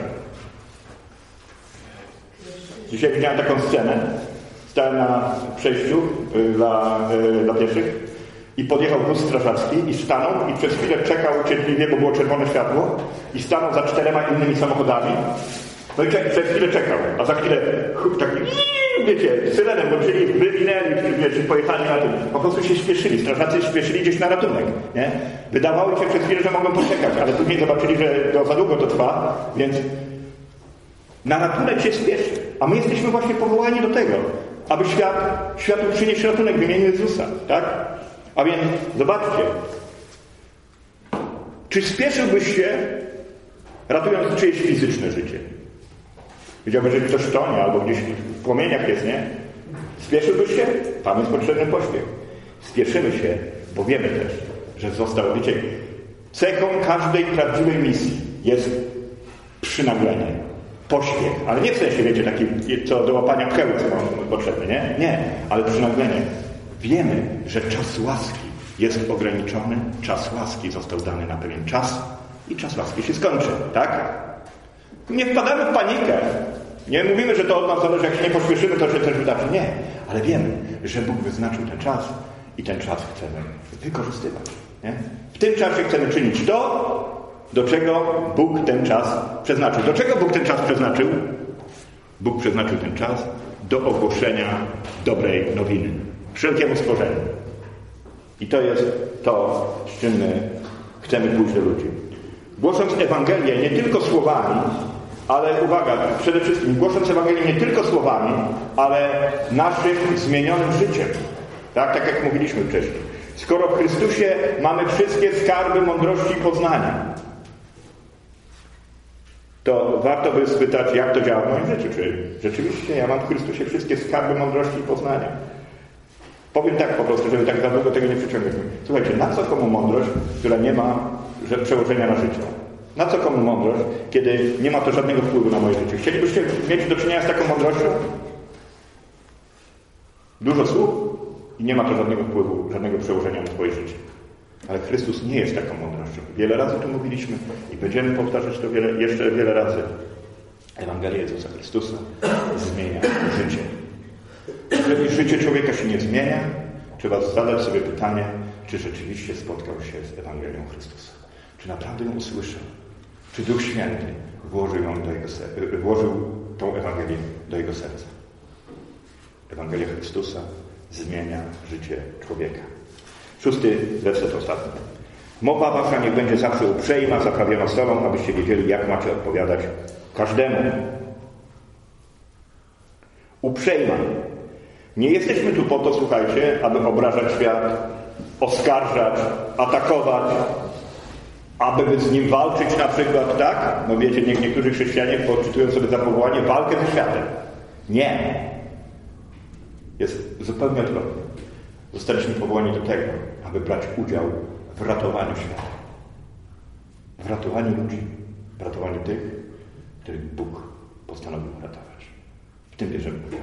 S1: Dzisiaj widziałem taką scenę. Stałem na przejściu dla, dla pieszych i podjechał wóz strażacki i stanął i przez chwilę czekał cierpliwie, bo było czerwone światło i stanął za czterema innymi samochodami. No i przez chwilę czekał, a za chwilę chup, taki, wiecie, syrenem, bo czyli wywinęli, czy pojechali na tym. Po prostu się śpieszyli, strażacy śpieszyli gdzieś na ratunek, nie? Wydawało się przez chwilę, że mogą poczekać, ale później zobaczyli, że to za długo to trwa, więc na ratunek się spieszy. A my jesteśmy właśnie powołani do tego, aby świat, światu przynieść ratunek w imieniu Jezusa, tak? A więc zobaczcie, czy spieszyłbyś się, ratując czyjeś fizyczne życie? Widziałbyś, że ktoś tonie albo gdzieś w płomieniach jest, nie? Spieszyłbyś się? Tam jest potrzebny pośpiech. Spieszymy się, bo wiemy też, że został, wiecie, cechą każdej prawdziwej misji jest przynaglenie, pośpiech. Ale nie w sensie, wiecie, taki, co do łapania pchełu, co mam potrzebne, nie? Nie, ale przynaglenie. Wiemy, że czas łaski jest ograniczony, czas łaski został dany na pewien czas i czas łaski się skończy, tak? Nie wpadamy w panikę. Nie mówimy, że to od nas zależy, jak się nie pośpieszymy, to się też wydarzy. Nie, ale wiemy, że Bóg wyznaczył ten czas i ten czas chcemy wykorzystywać. Nie? W tym czasie chcemy czynić to, do czego Bóg ten czas przeznaczył. Do czego Bóg ten czas przeznaczył? Bóg przeznaczył ten czas do ogłoszenia dobrej nowiny wszelkiemu stworzeniu. I to jest to, z czym my chcemy pójść do ludzi. Głosząc Ewangelię nie tylko słowami, ale uwaga, przede wszystkim głosząc Ewangelię nie tylko słowami, ale naszym zmienionym życiem. Tak, tak jak mówiliśmy wcześniej. Skoro w Chrystusie mamy wszystkie skarby mądrości i poznania, to warto by spytać, jak to działa w moim życiu. Czy rzeczywiście ja mam w Chrystusie wszystkie skarby mądrości i poznania? Powiem tak po prostu, żeby tak za długo tego nie przyciągać. Słuchajcie, na co komu mądrość, która nie ma przełożenia na życie? Na co komu mądrość, kiedy nie ma to żadnego wpływu na moje życie? Chcielibyście mieć do czynienia z taką mądrością? Dużo słów i nie ma to żadnego wpływu, żadnego przełożenia na twoje życie. Ale Chrystus nie jest taką mądrością. Wiele razy to mówiliśmy i będziemy powtarzać to wiele, jeszcze wiele razy. Ewangelia Jezusa Chrystusa zmienia życie. Jeżeli życie człowieka się nie zmienia, trzeba zadać sobie pytanie, czy rzeczywiście spotkał się z Ewangelią Chrystusa. Czy naprawdę ją usłyszał? Czy Duch Święty włożył, ją do jego ser- włożył tą Ewangelię do jego serca? Ewangelia Chrystusa zmienia życie człowieka. Szósty werset ostatni. Mowa wasza niech będzie zawsze uprzejma, zaprawiona solą, abyście wiedzieli, jak macie odpowiadać każdemu. Uprzejma. Nie jesteśmy tu po to, słuchajcie, aby obrażać świat, oskarżać, atakować, aby z nim walczyć na przykład, tak? No wiecie, niech niektórzy chrześcijanie poczytują sobie za powołanie walkę ze światem. Nie. Jest zupełnie odwrotnie. Zostaliśmy powołani do tego, aby brać udział w ratowaniu świata. W ratowaniu ludzi. W ratowaniu tych, których Bóg postanowił ratować. W tym bierzemy udział.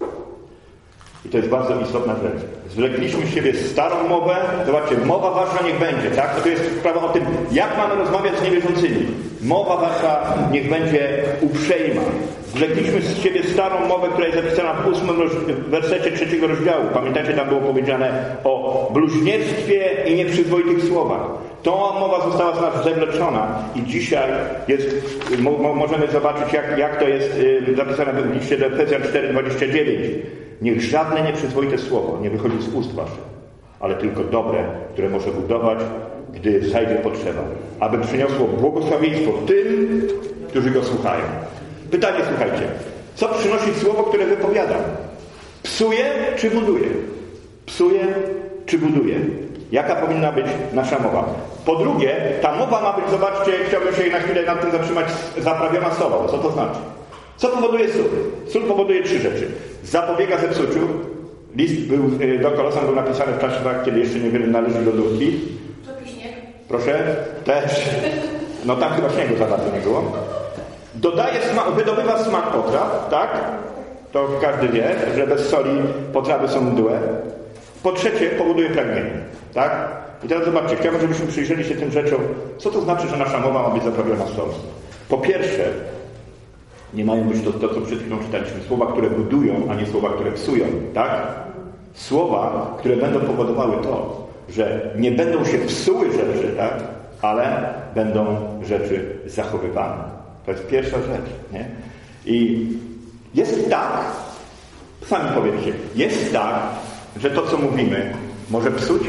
S1: I to jest bardzo istotna rzecz. Zwlekliśmy z siebie starą mowę. Zobaczcie, mowa wasza niech będzie, tak? To jest sprawa o tym, jak mamy rozmawiać z niewierzącymi. Mowa wasza niech będzie uprzejma. Zwlekliśmy z siebie starą mowę, która jest zapisana w ósmym wersecie trzeciego rozdziału. Pamiętacie, tam było powiedziane o bluźnierstwie i nieprzyzwoitych słowach. Ta mowa została z nas zewleczona i dzisiaj jest, mo, możemy zobaczyć, jak, jak to jest y, zapisane w liście do Efezjan cztery dwadzieścia dziewięć. Niech żadne nieprzyzwoite słowo nie wychodzi z ust waszych, ale tylko dobre, które może budować, gdy zajdzie potrzeba, aby przyniosło błogosławieństwo tym, którzy go słuchają. Pytanie, słuchajcie, co przynosi słowo, które wypowiadam? Psuje czy buduje? Psuje czy buduje? Jaka powinna być nasza mowa? Po drugie, ta mowa ma być, zobaczcie, chciałbym się na chwilę nad tym zatrzymać, zaprawiona solą. Co to znaczy? Co powoduje sól? Sól powoduje trzy rzeczy. Zapobiega zepsuciu. List był, do Kolosan był napisany w czasie, kiedy jeszcze niewiele należy lodówki.
S3: Topi śnieg.
S1: Proszę? Też. No tam chyba śniegu za bardzo nie było. Dodaje smak, wydobywa smak potraw, tak? To każdy wie, że bez soli potrawy są mdłe. Po trzecie, powoduje pragnienie, tak? I teraz zobaczcie, chciałbym, żebyśmy przyjrzeli się tym rzeczom, co to znaczy, że nasza mowa ma być zaprawiona solą. Po pierwsze, nie mają być to, to, co przed chwilą czytaliśmy, słowa, które budują, a nie słowa, które psują, tak? Słowa, które będą powodowały to, że nie będą się psuły rzeczy, tak? Ale będą rzeczy zachowywane. To jest pierwsza rzecz, nie? I jest tak, sami powiedzcie, jest tak, że to, co mówimy, może psuć.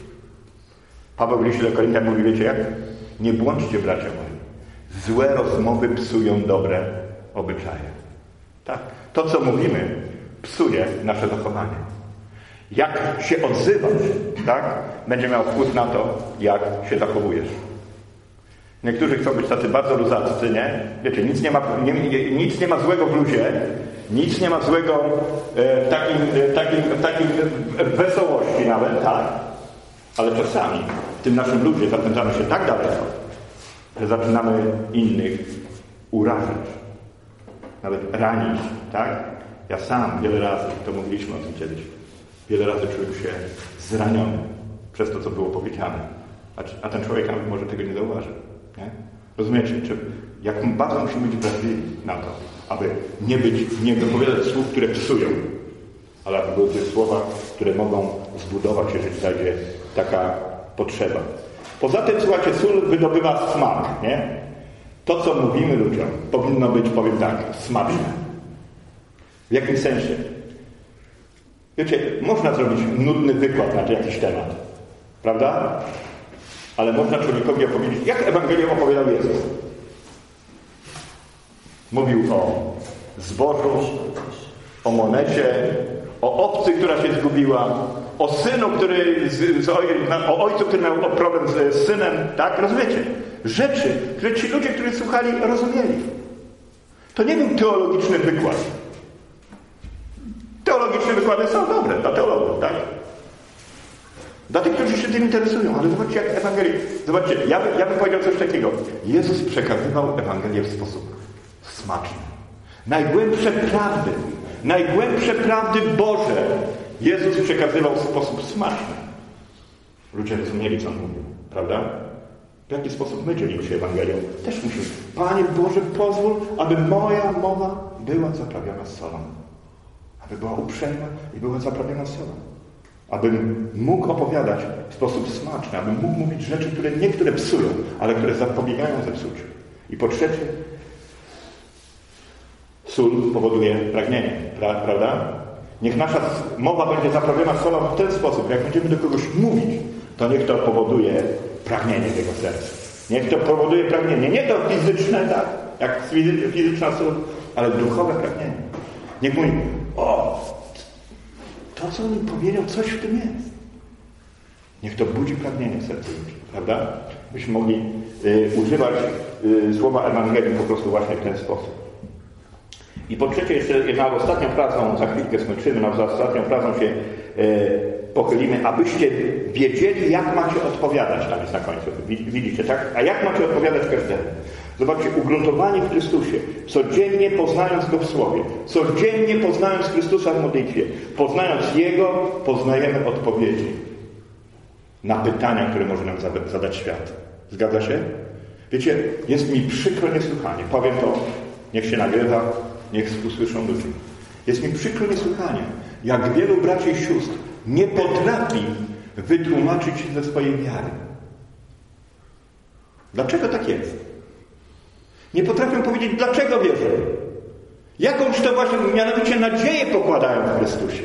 S1: Paweł w liście do Koryntian mówi, wiecie jak? Nie błądźcie, bracia moi. Złe rozmowy psują dobre obyczaje. Tak? To, co mówimy, psuje nasze zachowanie. Jak się odzywasz, tak? Będzie miał wpływ na to, jak się zachowujesz. Niektórzy chcą być tacy bardzo luzaccy, nie? Wiecie, nic nie ma, nie, nie, nic nie ma złego w luzie, nic nie ma złego e, w takim, e, takim, w takim wesołości nawet, tak? Ale czasami w tym naszym ludzie zapędzamy się tak daleko, że zaczynamy innych urażać, nawet ranić, tak? Ja sam wiele razy, to mówiliśmy o tym kiedyś, wiele razy czułem się zraniony przez to, co było powiedziane. A, a ten człowiek nawet może tego nie zauważy. Nie? Rozumiecie? Czy, jak bardzo musimy być wrażliwi na to, aby nie być, nie wypowiadać słów, które psują, ale aby były to słowa, które mogą zbudować, jeżeli zajdzie taka potrzeba. Poza tym, słuchajcie, sól wydobywa smak, nie? To, co mówimy ludziom, powinno być, powiem tak, smaczne. W jakim sensie? Wiecie, można zrobić nudny wykład na jakiś temat, prawda? Ale można człowiekowi opowiedzieć, jak Ewangelię opowiadał Jezus. Mówił o zbożu, o monecie, o owcy, która się zgubiła, o synu, który z, z oj, o ojcu, który miał problem z, z synem, tak? Rozumiecie? Rzeczy, które ci ludzie, którzy słuchali, rozumieli. To nie był teologiczny wykład. Teologiczne wykłady są dobre dla teologów, tak? Dla tych, którzy się tym interesują, ale zobaczcie, jak Ewangelię... Zobaczcie, ja, by, ja bym powiedział coś takiego. Jezus przekazywał Ewangelię w sposób smaczny. Najgłębsze prawdy, najgłębsze prawdy Boże Jezus przekazywał w sposób smaczny. Ludzie rozumieli, co on mówił, prawda? W jaki sposób my dzielimy się Ewangelią? Też musimy. Panie Boże, pozwól, aby moja mowa była zaprawiona solą. Aby była uprzejma i była zaprawiona solą. Abym mógł opowiadać w sposób smaczny, abym mógł mówić rzeczy, które niektóre psują, ale które zapobiegają zepsuciu. I po trzecie, sól powoduje pragnienie, pra, prawda? Niech nasza mowa będzie zaprawiona solą w ten sposób. Jak będziemy do kogoś mówić, to niech to powoduje pragnienie w jego sercu. Niech to powoduje pragnienie. Nie to fizyczne, tak? Jak fizyczna sól, ale duchowe pragnienie. Niech mówi, o, to co on mi powiedział, coś w tym jest. Niech to budzi pragnienie w sercu ludzi, prawda? Byśmy mogli y, używać y, słowa Ewangelii po prostu właśnie w ten sposób. I po trzecie, jeszcze jedna ostatnią frazą, za chwilkę skończymy, no, za ostatnią frazą się y, pochylimy, abyście wiedzieli, jak macie odpowiadać, tam jest na końcu, widzicie, tak? A jak macie odpowiadać każdemu? Zobaczcie, ugruntowani w Chrystusie, codziennie poznając Go w Słowie, codziennie poznając Chrystusa w modlitwie, poznając Jego, poznajemy odpowiedzi na pytania, które może nam zadać świat. Zgadza się? Wiecie, jest mi przykro niesłychanie. Powiem to, niech się nagrywa, niech usłyszą ludzie. Jest mi przykro niesłychanie, jak wielu braci i sióstr nie potrafi wytłumaczyć się ze swojej wiary. Dlaczego tak jest? Nie potrafią powiedzieć, dlaczego wierzą. Jakąś to właśnie, mianowicie nadzieję pokładają w Chrystusie.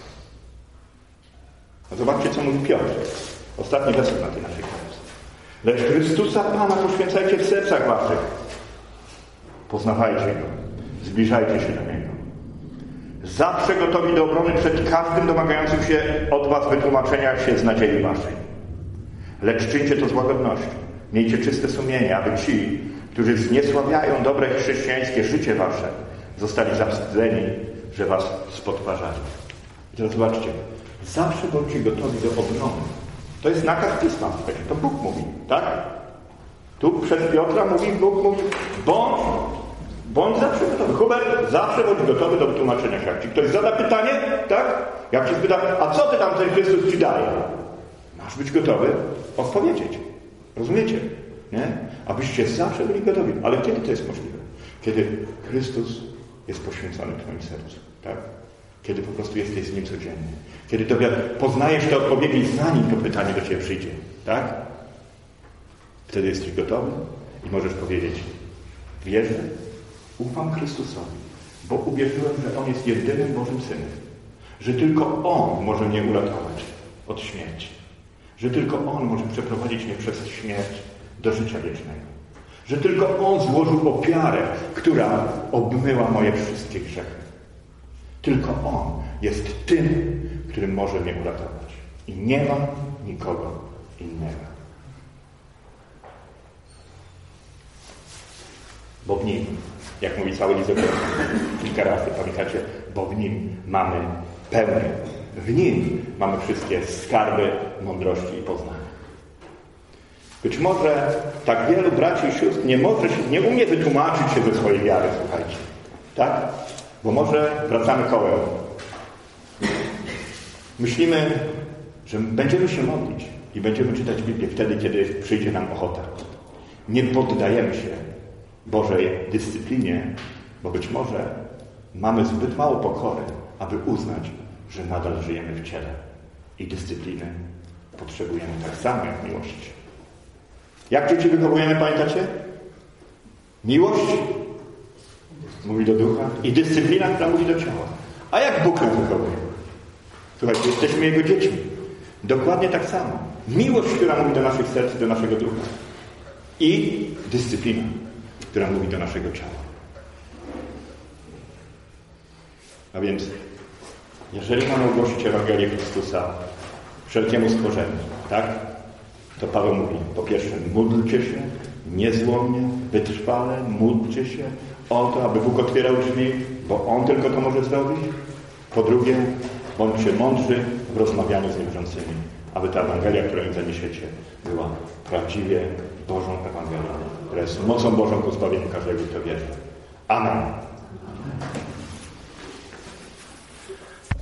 S1: A zobaczcie, co mówi Piotr. Ostatni werset na tej naszej książce. Lecz Chrystusa Pana poświęcajcie w sercach waszych. Poznawajcie Go. Zbliżajcie się do Niego. Zawsze gotowi do obrony przed każdym domagającym się od was wytłumaczenia się z nadziei waszej. Lecz czyńcie to z łagodnością. Miejcie czyste sumienie, aby ci, którzy zniesławiają dobre chrześcijańskie życie wasze, zostali zawstydzeni, że was spotwarzali. I teraz zobaczcie. Zawsze bądźcie gotowi do obrony. To jest nakaz Pisma, słuchajcie. To Bóg mówi, tak? Tu przez Piotra mówi, Bóg mówi, bądź, bądź zawsze gotowy. Hubert, zawsze bądź gotowy do tłumaczenia się. Jak ci ktoś zada pytanie, tak? Jak ci spyta, a co ty tam ten Chrystus ci daje? Masz być gotowy odpowiedzieć. Rozumiecie? Nie? Abyście zawsze byli gotowi. Ale kiedy to jest możliwe? Kiedy Chrystus jest poświęcony w twoim sercu, tak? Kiedy po prostu jesteś z Nim codziennie. Kiedy tobie poznajesz te odpowiedzi, zanim to pytanie do ciebie przyjdzie, tak? Wtedy jesteś gotowy i możesz powiedzieć, wierzę, ufam Chrystusowi, bo uwierzyłem, że On jest jedynym Bożym Synem. Że tylko On może mnie uratować od śmierci. Że tylko On może przeprowadzić mnie przez śmierć do życia wiecznego. Że tylko On złożył ofiarę, która obmyła moje wszystkie grzechy. Tylko On jest tym, którym może mnie uratować. I nie ma nikogo innego. Bo w Nim, jak mówi cały list kilka razy, pamiętacie, bo w Nim mamy pełnię. W Nim mamy wszystkie skarby mądrości i poznania. Być może tak wielu braci i sióstr nie może się, nie umie wytłumaczyć się ze swojej wiary, słuchajcie. Tak? Bo może wracamy kołem. Myślimy, że będziemy się modlić i będziemy czytać Biblię wtedy, kiedy przyjdzie nam ochota. Nie poddajemy się Bożej dyscyplinie, bo być może mamy zbyt mało pokory, aby uznać, że nadal żyjemy w ciele. I dyscypliny potrzebujemy tak samo jak miłości. Jak dzieci wychowujemy, pamiętacie? Miłość mówi do ducha i dyscyplina, która mówi do ciała. A jak Bóg nas wychowuje? Słuchajcie, jesteśmy Jego dziećmi. Dokładnie tak samo. Miłość, która mówi do naszych serc, do naszego ducha. I dyscyplina, która mówi do naszego ciała. A więc, jeżeli mamy ogłosić Ewangelię Chrystusa wszelkiemu stworzeniu, tak? To Paweł mówi, po pierwsze, módlcie się niezłomnie, wytrwale, módlcie się o to, aby Bóg otwierał drzwi, bo On tylko to może zrobić. Po drugie, bądźcie mądrzy w rozmawianiu z niewierzącymi, aby ta Ewangelia, którą im zaniesiecie, była prawdziwie Bożą Ewangelią, która jest mocą Bożą ku zbawieniu każdego, kto wierzy. Amen.